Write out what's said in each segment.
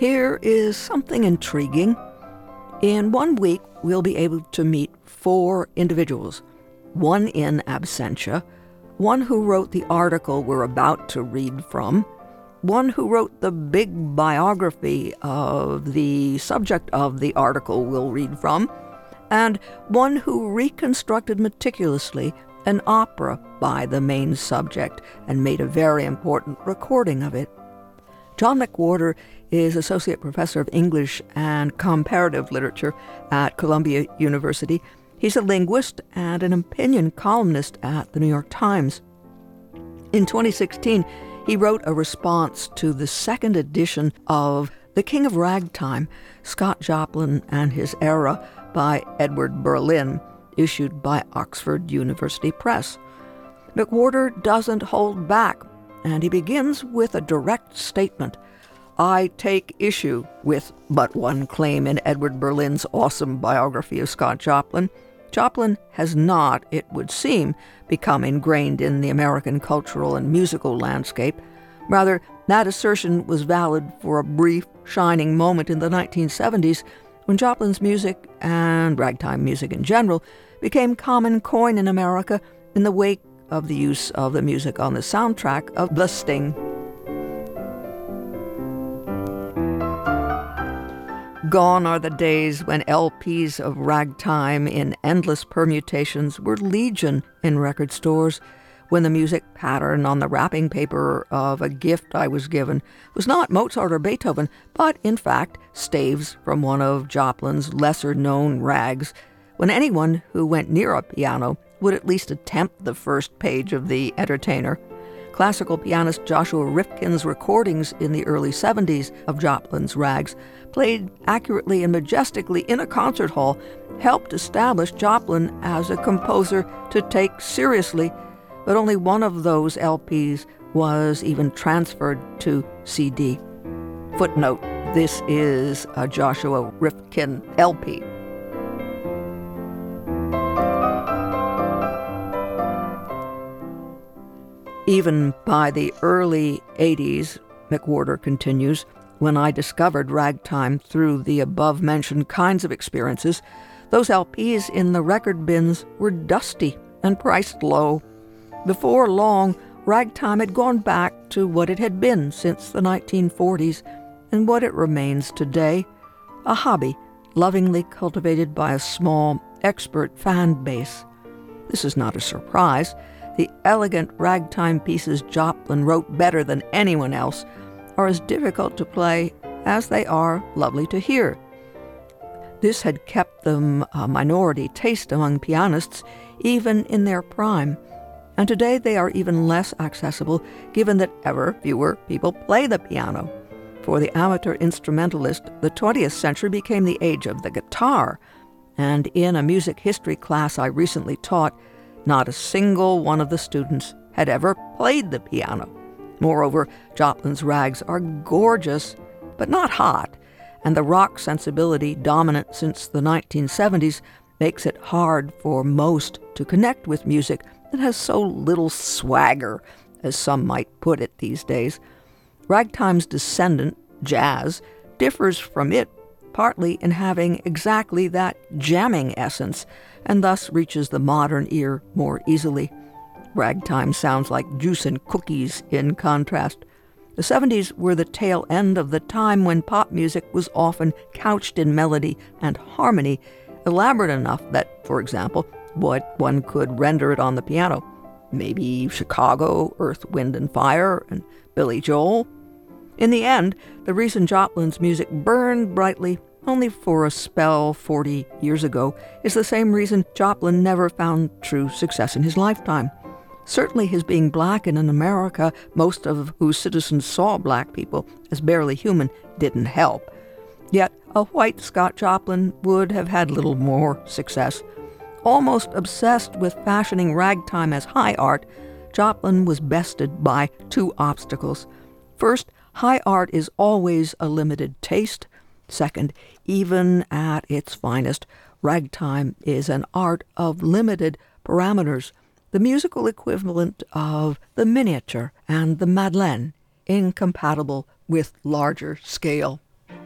Here is something intriguing. In 1 week, we'll be able to meet 4 individuals, one in absentia, one who wrote the article we're about to read from, one who wrote the big biography of the subject of the article we'll read from, and one who reconstructed meticulously an opera by the main subject and made a very important recording of it. John McWhorter is Associate Professor of English and Comparative Literature at Columbia University. He's a linguist and an opinion columnist at the New York Times. In 2016, he wrote a response to the second edition of The King of Ragtime, Scott Joplin and His Era by Edward Berlin, issued by Oxford University Press. McWhorter doesn't hold back, and he begins with a direct statement. I take issue with but one claim in Edward Berlin's awesome biography of Scott Joplin. Joplin has not, it would seem, become ingrained in the American cultural and musical landscape. Rather, that assertion was valid for a brief, shining moment in the 1970s when Joplin's music, and ragtime music in general, became common coin in America in the wake of the use of the music on the soundtrack of The Sting. Gone are the days when LPs of ragtime in endless permutations were legion in record stores, when the music pattern on the wrapping paper of a gift I was given was not Mozart or Beethoven, but in fact staves from one of Joplin's lesser-known rags, when anyone who went near a piano would at least attempt the first page of The Entertainer. Classical pianist Joshua Rifkin's recordings in the early 70s of Joplin's rags, played accurately and majestically in a concert hall, helped establish Joplin as a composer to take seriously, but only one of those LPs was even transferred to CD. Footnote, this is a Joshua Rifkin LP. Even by the early 80s, McWhorter continues, when I discovered ragtime through the above-mentioned kinds of experiences, those LPs in the record bins were dusty and priced low. Before long, ragtime had gone back to what it had been since the 1940s and what it remains today, a hobby lovingly cultivated by a small, expert fan base. This is not a surprise. The elegant ragtime pieces Joplin wrote better than anyone else are as difficult to play as they are lovely to hear. This had kept them a minority taste among pianists, even in their prime, and today they are even less accessible given that ever fewer people play the piano. For the amateur instrumentalist, the 20th century became the age of the guitar, and in a music history class I recently taught, not a single one of the students had ever played the piano. Moreover, Joplin's rags are gorgeous, but not hot, and the rock sensibility dominant since the 1970s makes it hard for most to connect with music that has so little swagger, as some might put it these days. Ragtime's descendant, jazz, differs from it partly in having exactly that jamming essence, and thus reaches the modern ear more easily. Ragtime sounds like juice and cookies in contrast. The 70s were the tail end of the time when pop music was often couched in melody and harmony, elaborate enough that, for example, one could render it on the piano. Maybe Chicago, Earth, Wind and Fire, and Billy Joel. In the end, the reason Joplin's music burned brightly only for a spell 40 years ago is the same reason Joplin never found true success in his lifetime. Certainly his being black in an America, most of whose citizens saw black people as barely human, didn't help. Yet a white Scott Joplin would have had little more success. Almost obsessed with fashioning ragtime as high art, Joplin was bested by 2 obstacles. First, high art is always a limited taste. Second, even at its finest, ragtime is an art of limited parameters, the musical equivalent of the miniature and the Madeleine, incompatible with larger scale.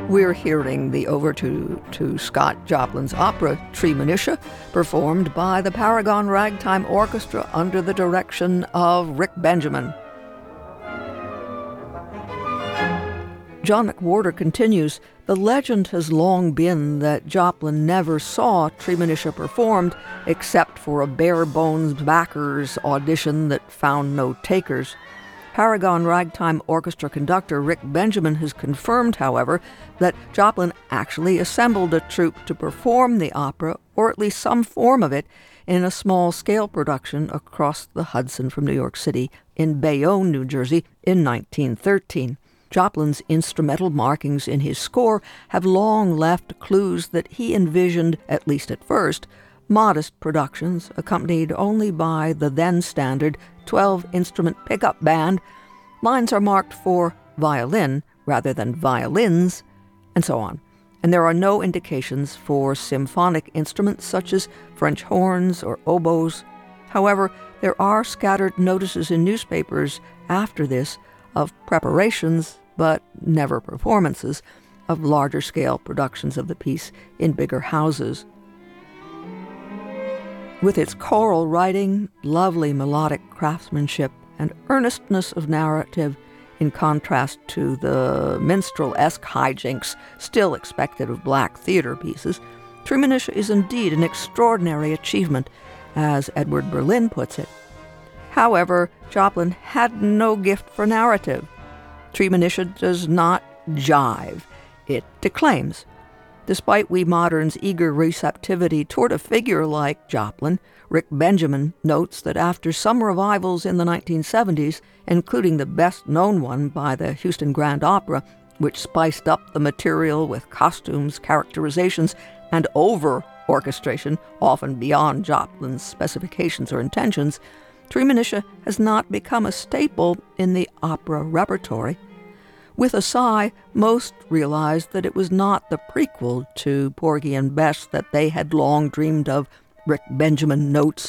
We're hearing the overture to Scott Joplin's opera Treemonisha, performed by the Paragon Ragtime Orchestra under the direction of Rick Benjamin. John McWhorter continues, the legend has long been that Joplin never saw Treemonisha performed except for a bare-bones backers audition that found no takers. Paragon Ragtime Orchestra conductor Rick Benjamin has confirmed, however, that Joplin actually assembled a troupe to perform the opera, or at least some form of it, in a small-scale production across the Hudson from New York City in Bayonne, New Jersey, in 1913. Joplin's instrumental markings in his score have long left clues that he envisioned, at least at first, modest productions accompanied only by the then-standard 12-instrument pickup band. Lines are marked for violin rather than violins, and so on. And there are no indications for symphonic instruments such as French horns or oboes. However, there are scattered notices in newspapers after this of preparations, but never performances, of larger-scale productions of the piece in bigger houses. With its choral writing, lovely melodic craftsmanship, and earnestness of narrative, in contrast to the minstrel-esque hijinks still expected of black theater pieces, Treemonisha is indeed an extraordinary achievement, as Edward Berlin puts it. However, Joplin had no gift for narrative. Treemonisha does not jive. It declaims. Despite we moderns' eager receptivity toward a figure like Joplin, Rick Benjamin notes that after some revivals in the 1970s, including the best-known one by the Houston Grand Opera, which spiced up the material with costumes, characterizations, and over-orchestration, often beyond Joplin's specifications or intentions, Treemonisha has not become a staple in the opera repertory. With a sigh, most realized that it was not the prequel to Porgy and Bess that they had long dreamed of, Rick Benjamin notes.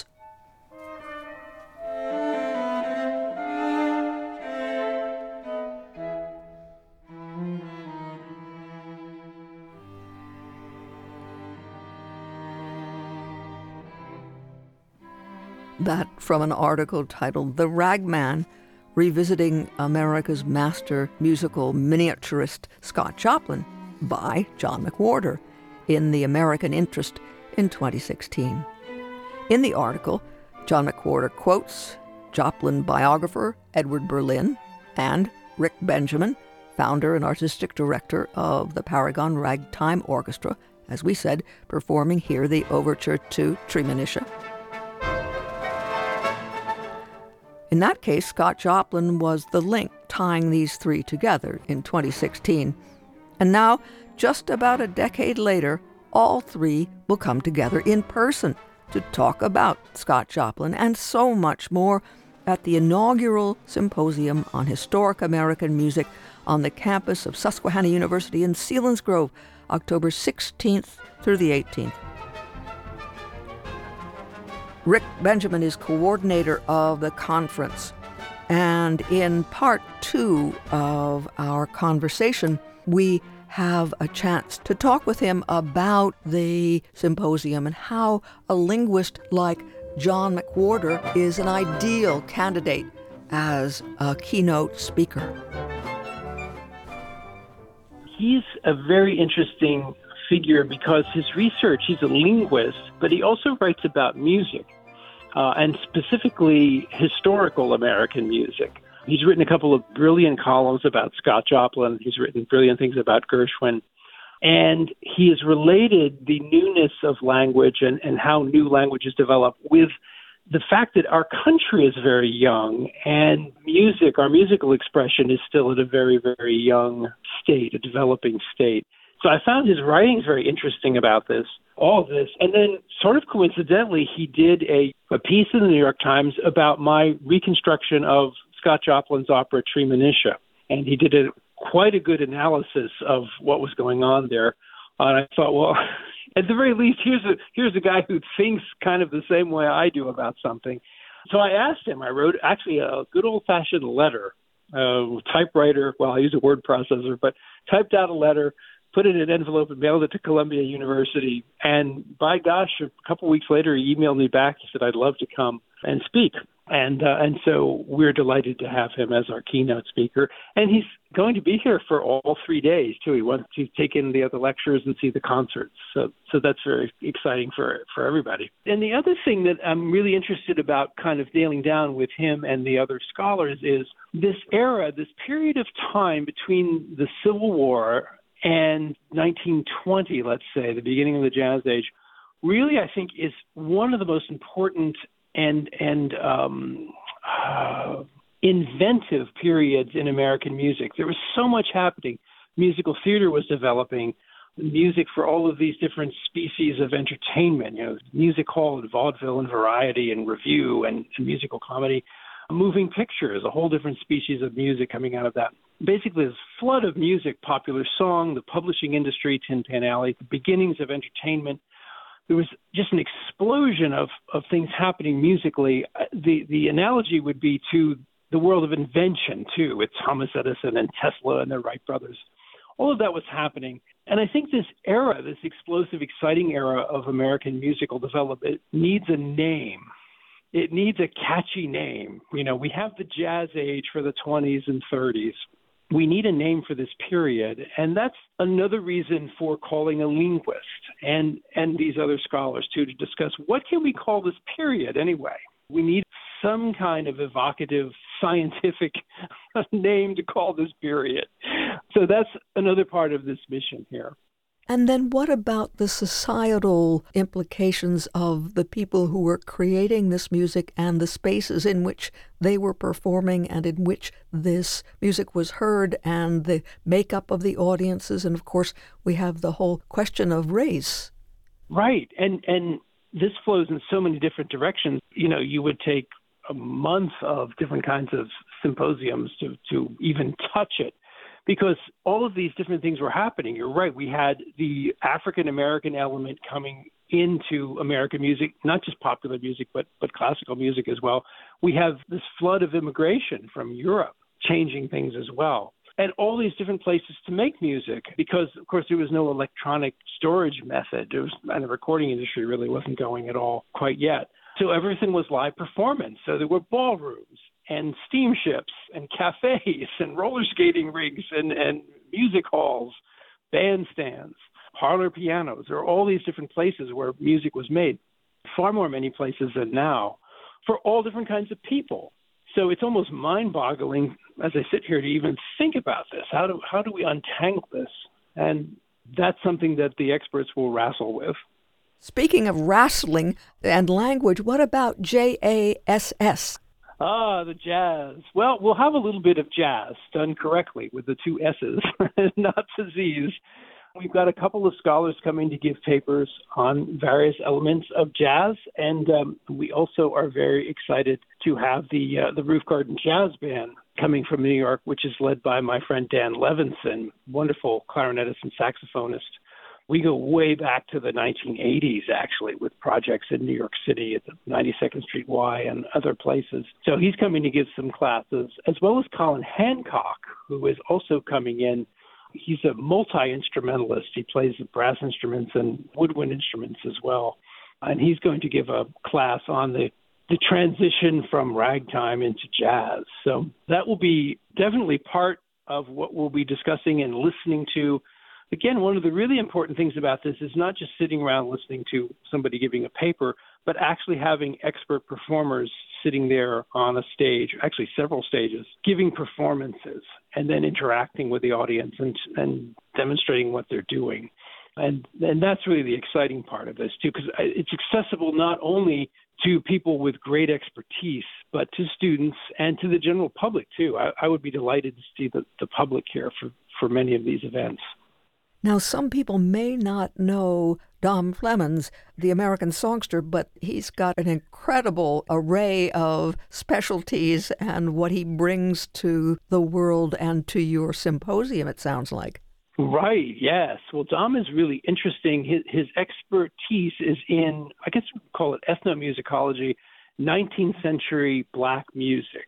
That from an article titled The Ragman, Revisiting America's Master Musical Miniaturist Scott Joplin by John McWhorter in The American Interest in 2016. In the article, John McWhorter quotes Joplin biographer Edward Berlin and Rick Benjamin, founder and artistic director of the Paragon Ragtime Orchestra, as we said, performing here the overture to Treemonisha. In that case, Scott Joplin was the link tying these three together in 2016. And now, just about a decade later, all three will come together in person to talk about Scott Joplin and so much more at the inaugural Symposium on Historic American Music on the campus of Susquehanna University in Selinsgrove, October 16th through the 18th. Rick Benjamin is coordinator of the conference, and in part 2 of our conversation, we have a chance to talk with him about the symposium and how a linguist like John McWhorter is an ideal candidate as a keynote speaker. He's a very interesting figure because his research, he's a linguist, but he also writes about music. And specifically historical American music. He's written a couple of brilliant columns about Scott Joplin. He's written brilliant things about Gershwin. And he has related the newness of language and how new languages develop with the fact that our country is very young and music, our musical expression is still at a very, very young state, a developing state. So I found his writings very interesting about this, all of this. And then sort of coincidentally, he did a piece in the New York Times about my reconstruction of Scott Joplin's opera Treemonisha. And he did quite a good analysis of what was going on there. And I thought, well, at the very least, here's a guy who thinks kind of the same way I do about something. So I asked him, I wrote actually a good old-fashioned letter, typewriter, well, I use a word processor, but typed out a letter, put it in an envelope and mailed it to Columbia University. And by gosh, a couple weeks later, he emailed me back. He said, I'd love to come and speak. And so we're delighted to have him as our keynote speaker. And he's going to be here for all 3 days, too. He wants to take in the other lectures and see the concerts. So that's very exciting for everybody. And the other thing that I'm really interested about kind of nailing down with him and the other scholars is this era, this period of time between the Civil War and 1920, let's say, the beginning of the Jazz Age, really, I think, is one of the most important and inventive periods in American music. There was so much happening. Musical theater was developing, music for all of these different species of entertainment, music hall and vaudeville and variety and revue and musical comedy, moving pictures, a whole different species of music coming out of that. Basically, this flood of music, popular song, the publishing industry, Tin Pan Alley, the beginnings of entertainment. There was just an explosion of things happening musically. The analogy would be to the world of invention, too, with Thomas Edison and Tesla and the Wright brothers. All of that was happening. And I think this era, this explosive, exciting era of American musical development needs a name. It needs a catchy name. We have the Jazz Age for the 20s and 30s. We need a name for this period, and that's another reason for calling a linguist and these other scholars, too, to discuss what can we call this period anyway. We need some kind of evocative scientific name to call this period. So that's another part of this mission here. And then what about the societal implications of the people who were creating this music and the spaces in which they were performing and in which this music was heard and the makeup of the audiences? And, of course, we have the whole question of race. Right. And this flows in so many different directions. You would take a month of different kinds of symposiums to even touch it, because all of these different things were happening. You're right. We had the African-American element coming into American music, not just popular music, but classical music as well. We have this flood of immigration from Europe changing things as well. And all these different places to make music, because, of course, there was no electronic storage method. And the recording industry really wasn't going at all quite yet. So everything was live performance. So there were ballrooms and steamships and cafes and roller skating rigs and music halls, bandstands, parlor pianos. There are all these different places where music was made, far more many places than now, for all different kinds of people. So it's almost mind-boggling as I sit here to even think about this. How do we untangle this? And that's something that the experts will wrestle with. Speaking of wrestling and language, what about JASS? The jazz. Well, we'll have a little bit of jazz done correctly with the two S's, not the Z's. We've got a couple of scholars coming to give papers on various elements of jazz, and we also are very excited to have the Roof Garden Jazz Band coming from New York, which is led by my friend Dan Levinson, wonderful clarinetist and saxophonist. We go way back to the 1980s, actually, with projects in New York City at the 92nd Street Y and other places. So he's coming to give some classes, as well as Colin Hancock, who is also coming in. He's a multi-instrumentalist. He plays the brass instruments and woodwind instruments as well. And he's going to give a class on the transition from ragtime into jazz. So that will be definitely part of what we'll be discussing and listening to. Again, one of the really important things about this is not just sitting around listening to somebody giving a paper, but actually having expert performers sitting there on a stage, actually several stages, giving performances and then interacting with the audience and demonstrating what they're doing. And that's really the exciting part of this, too, because it's accessible not only to people with great expertise, but to students and to the general public, too. I would be delighted to see the public here for many of these events. Now, some people may not know Dom Flemons, the American songster, but he's got an incredible array of specialties and what he brings to the world and to your symposium, it sounds like. Right, yes. Well, Dom is really interesting. His expertise is in, I guess we call it ethnomusicology, 19th century Black music.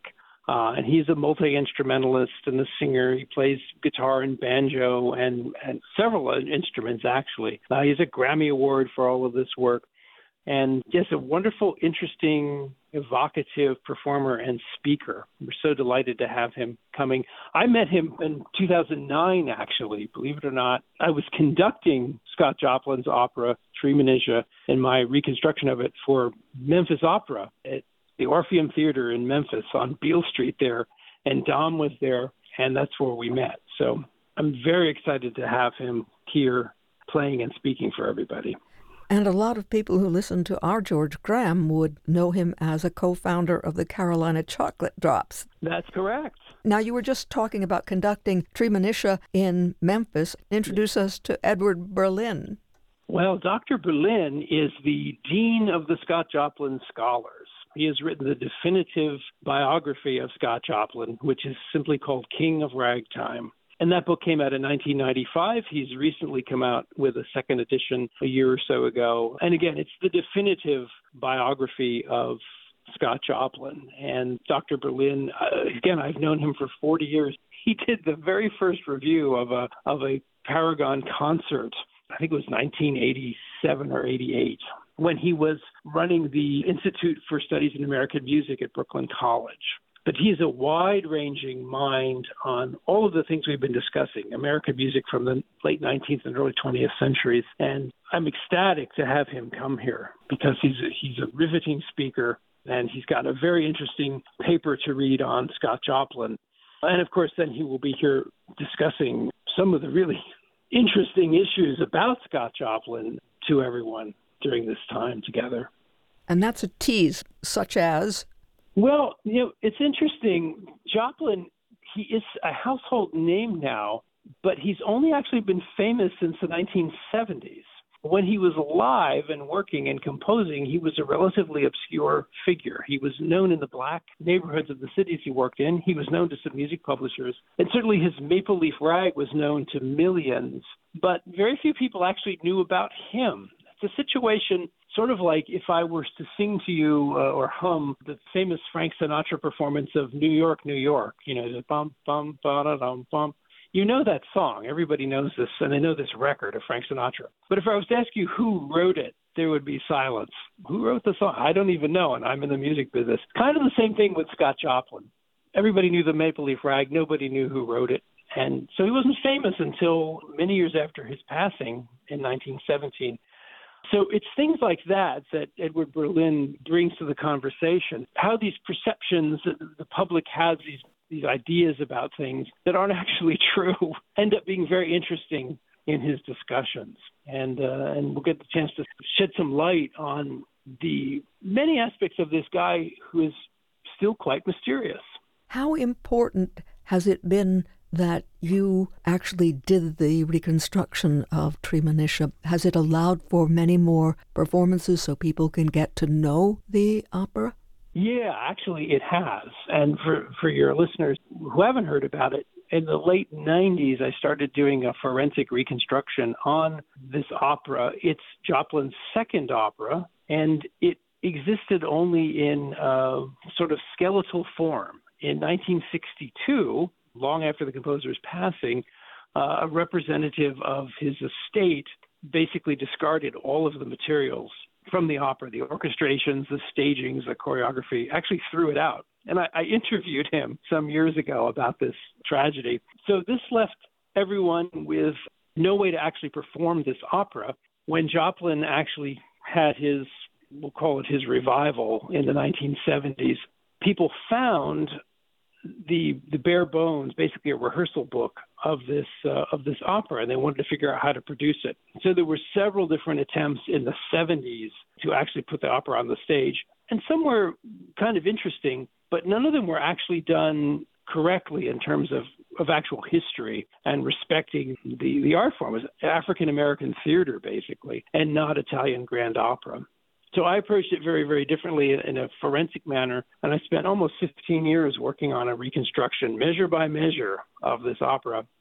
And he's a multi-instrumentalist and a singer. He plays guitar and banjo and several instruments, actually. He has a Grammy Award for all of this work. And just a wonderful, interesting, evocative performer and speaker. We're so delighted to have him coming. I met him in 2009, actually, believe it or not. I was conducting Scott Joplin's opera, Treemonisha, in my reconstruction of it for Memphis Opera at the Orpheum Theater in Memphis on Beale Street there. And Dom was there, and that's where we met. So I'm very excited to have him here playing and speaking for everybody. And a lot of people who listen to our George Graham would know him as a co-founder of the Carolina Chocolate Drops. That's correct. Now, you were just talking about conducting Treemonisha in Memphis. Introduce us to Edward Berlin. Well, Dr. Berlin is the dean of the Scott Joplin Scholars. He has written the definitive biography of Scott Joplin, which is simply called King of Ragtime. And that book came out in 1995. He's recently come out with a second edition a year or so ago. And again, it's the definitive biography of Scott Joplin. And Dr. Berlin, again, I've known him for 40 years. He did the very first review of a Paragon concert. I think it was 1987 or 88, when he was running the Institute for Studies in American Music at Brooklyn College. But he's a wide-ranging mind on all of the things we've been discussing, American music from the late 19th and early 20th centuries. And I'm ecstatic to have him come here because he's a riveting speaker, and he's got a very interesting paper to read on Scott Joplin. And, of course, then he will be here discussing some of the really interesting issues about Scott Joplin to everyone during this time together. And that's a tease, such as... Well, it's interesting. Joplin, he is a household name now, but he's only actually been famous since the 1970s. When he was alive and working and composing, he was a relatively obscure figure. He was known in the black neighborhoods of the cities he worked in. He was known to some music publishers. And certainly his Maple Leaf Rag was known to millions. But very few people actually knew about him. It's a situation sort of like if I were to sing to you or hum the famous Frank Sinatra performance of New York, New York, the bum, bum, ba-da-dum, bum. You know that song. Everybody knows this, and they know this record of Frank Sinatra. But if I was to ask you who wrote it, there would be silence. Who wrote the song? I don't even know, and I'm in the music business. Kind of the same thing with Scott Joplin. Everybody knew the Maple Leaf Rag. Nobody knew who wrote it. And so he wasn't famous until many years after his passing in 1917. So it's things like that Edward Berlin brings to the conversation, how these perceptions that the public has, these ideas about things that aren't actually true, end up being very interesting in his discussions. And we'll get the chance to shed some light on the many aspects of this guy who is still quite mysterious. How important has it been that you actually did the reconstruction of Treemonisha? Has it allowed for many more performances so people can get to know the opera? Yeah, actually it has. And for your listeners who haven't heard about it, in the late 90s, I started doing a forensic reconstruction on this opera. It's Joplin's second opera, and it existed only in sort of skeletal form. In 1962, long after the composer's passing, a representative of his estate basically discarded all of the materials from the opera, the orchestrations, the stagings, the choreography, actually threw it out. And I interviewed him some years ago about this tragedy. So this left everyone with no way to actually perform this opera. When Joplin actually had his, we'll call it his revival in the 1970s, people found the bare bones, basically a rehearsal book of this opera, and they wanted to figure out how to produce it. So there were several different attempts in the 70s to actually put the opera on the stage, and some were kind of interesting, but none of them were actually done correctly in terms of actual history and respecting the art form. It was African-American theater, basically, and not Italian grand opera. So I approached it very, very differently in a forensic manner, and I spent almost 15 years working on a reconstruction, measure by measure, of this opera.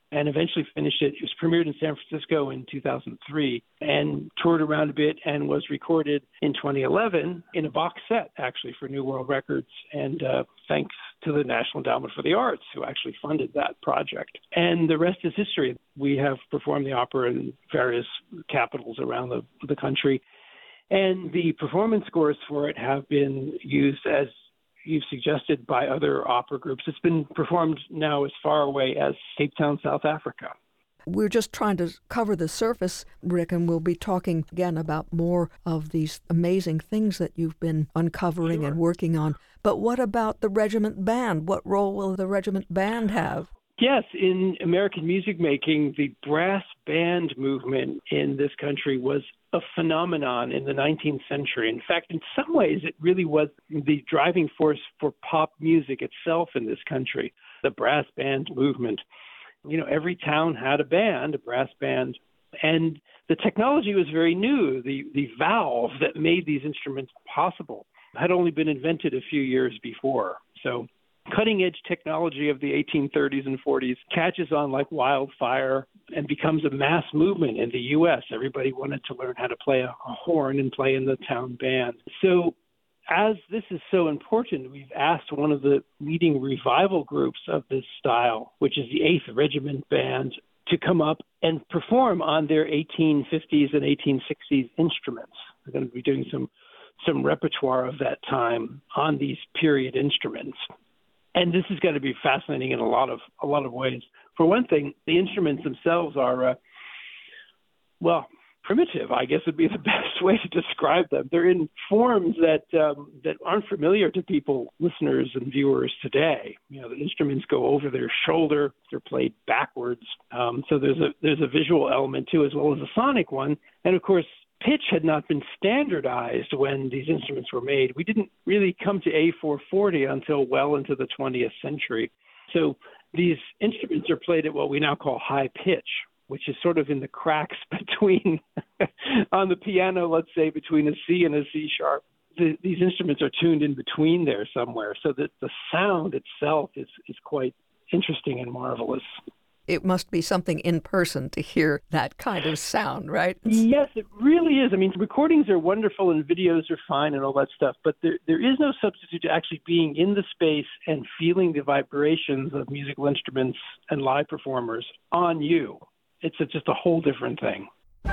and eventually finished it. It was premiered in San Francisco in 2003 and toured around a bit and was recorded in 2011 in a box set, actually, for New World Records. And thanks to the National Endowment for the Arts, who actually funded that project. And the rest is history. We have performed the opera in various capitals around the country. And the performance scores for it have been used, as you've suggested, by other opera groups. It's been performed now as far away as Cape Town, South Africa. We're just trying to cover the surface, Rick, and we'll be talking again about more of these amazing things that you've been uncovering and working on. But what about the regiment band? What role will the regiment band have? Yes, in American music making, the brass band movement in this country was a phenomenon in the 19th century. In fact, in some ways, it really was the driving force for pop music itself in this country, the brass band movement. You know, every town had a band, a brass band, and the technology was very new. The valve that made these instruments possible had only been invented a few years before. So cutting-edge technology of the 1830s and 40s catches on like wildfire and becomes a mass movement in the U.S. Everybody wanted to learn how to play a horn and play in the town band. So as this is so important, we've asked one of the leading revival groups of this style, which is the 8th Regiment Band, to come up and perform on their 1850s and 1860s instruments. They're going to be doing some repertoire of that time on these period instruments. And this is going to be fascinating in a lot of ways. For one thing, the instruments themselves are, primitive, I guess would be the best way to describe them. They're in forms that aren't familiar to people, listeners and viewers today. You know, the instruments go over their shoulder. They're played backwards. So there's a visual element too, as well as a sonic one. And of course, pitch had not been standardized when these instruments were made. We didn't really come to A440 until well into the 20th century. So these instruments are played at what we now call high pitch, which is sort of in the cracks between, on the piano, let's say, between a C and a C sharp. These instruments are tuned in between there somewhere, so that the sound itself is quite interesting and marvelous. It must be something in person to hear that kind of sound, right? Yes, it really is. I mean, recordings are wonderful and videos are fine and all that stuff, but there is no substitute to actually being in the space and feeling the vibrations of musical instruments and live performers on you. It's just a whole different thing.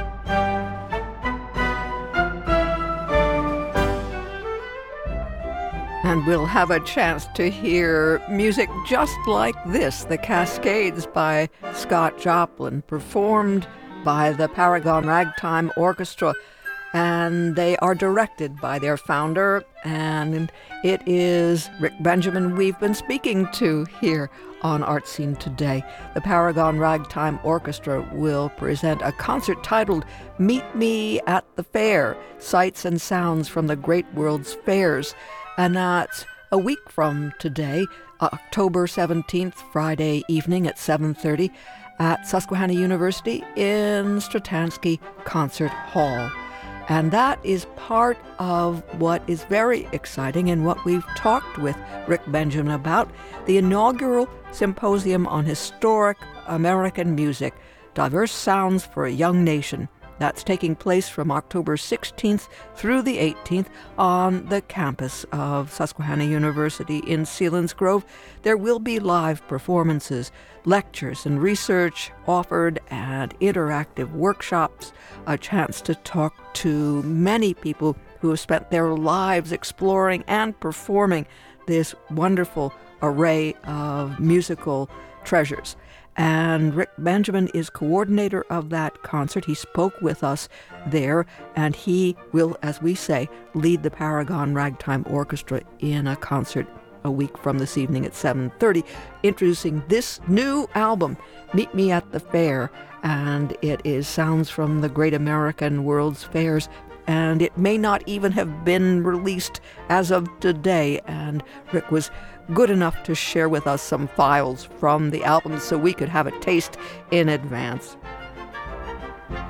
And we'll have a chance to hear music just like this, The Cascades by Scott Joplin, performed by the Paragon Ragtime Orchestra. And they are directed by their founder, and it is Rick Benjamin we've been speaking to here on Art Scene today. The Paragon Ragtime Orchestra will present a concert titled Meet Me at the Fair, Sights and Sounds from the Great World's Fairs. And that's a week from today, October 17th, Friday evening at 7:30 at Susquehanna University in Stratansky Concert Hall. And that is part of what is very exciting and what we've talked with Rick Benjamin about, the inaugural Symposium on Historic American Music, Diverse Sounds for a Young Nation. That's taking place from October 16th through the 18th on the campus of Susquehanna University in Selinsgrove. There will be live performances, lectures and research offered, and interactive workshops, a chance to talk to many people who have spent their lives exploring and performing this wonderful array of musical treasures. And Rick Benjamin is coordinator of that concert. He spoke with us there, and he will, as we say, lead the Paragon Ragtime Orchestra in a concert a week from this evening at 7:30, introducing this new album, Meet Me at the Fair. And it is Sounds from the Great American World's Fairs. And it may not even have been released as of today. And Rick was good enough to share with us some files from the album so we could have a taste in advance.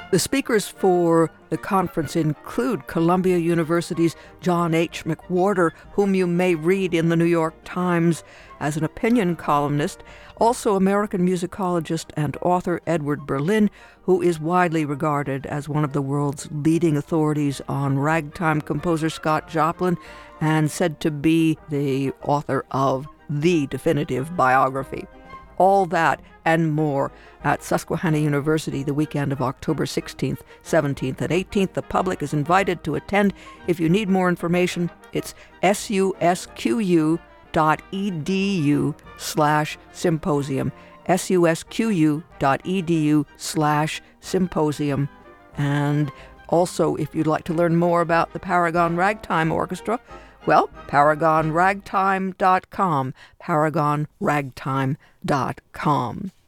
The speakers for the conference include Columbia University's John H. McWhorter, whom you may read in the New York Times as an opinion columnist, also American musicologist and author Edward Berlin, who is widely regarded as one of the world's leading authorities on ragtime composer Scott Joplin, and said to be the author of the definitive biography. All that and more at Susquehanna University the weekend of October 16th, 17th, and 18th. The public is invited to attend. If you need more information, it's susqu.edu/symposium, susqu.edu/symposium. And also, if you'd like to learn more about the Paragon Ragtime Orchestra, well, ParagonRagtime.com, ParagonRagtime.com.